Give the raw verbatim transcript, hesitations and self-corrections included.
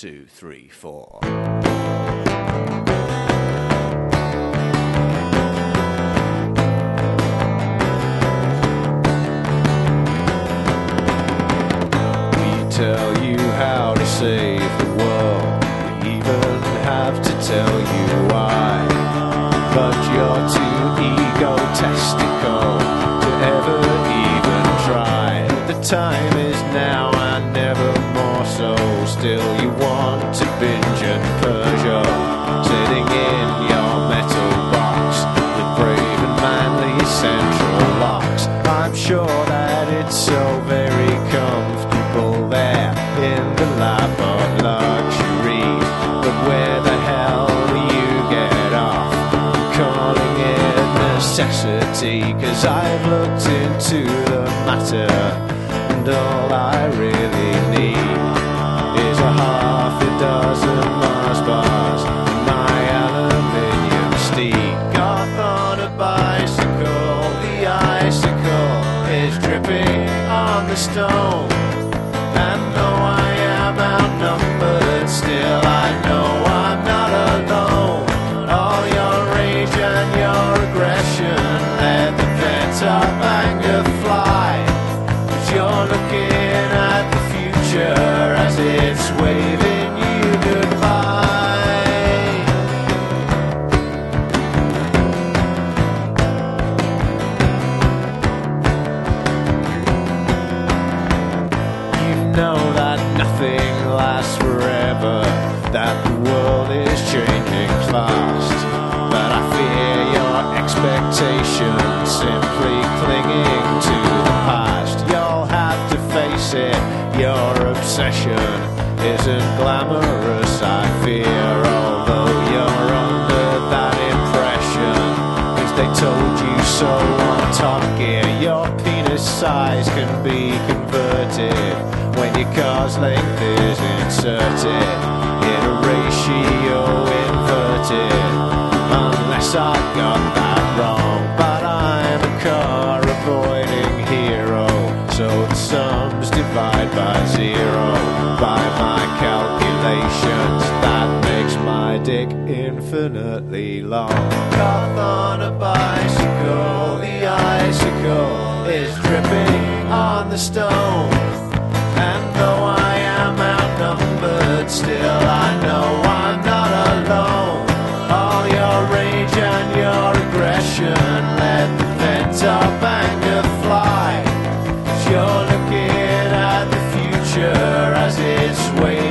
two, three, four. Tell you how to save the world. We even have to tell you why. But you're too egotistical to ever even try. The time is now and never more so. Still you want to binge and Peugeot, sitting in your metal box with brave and manly central locks. I'm sure that it's so very comfortable there in the lap of luxury, but where the hell do you get off? I'm calling it necessity, 'cause I've looked into the matter, and all I really need is a half a dozen Mars bars and my aluminium steed. Got on a bicycle, the icicle is dripping on the stone. And though I am outnumbered, still I know I'm not alone. All your rage and your aggression, let the pent-up anger fly. 'Cause you're looking at the future as it's waving you goodbye. You know that nothing lasts forever, that the world is changing fast, but I fear your expectations simply clinging to the past. You'll have to face it, your obsession isn't glamorous, I fear, although you're under that impression, 'cause they told you so on Top Gear. Your penis size can be converted when your car's length is inserted in a ratio inverted, unless I got that wrong. But I'm a car avoiding hero, so the sums divide by zero. By my calculations, that makes my dick infinitely long. Got on a bicycle, the icicle is dripping on the stone. And though I am outnumbered, still I know I'm not alone. All your rage and your aggression, let the pent-up anger fly. 'Cause you're looking at the future as it's waiting.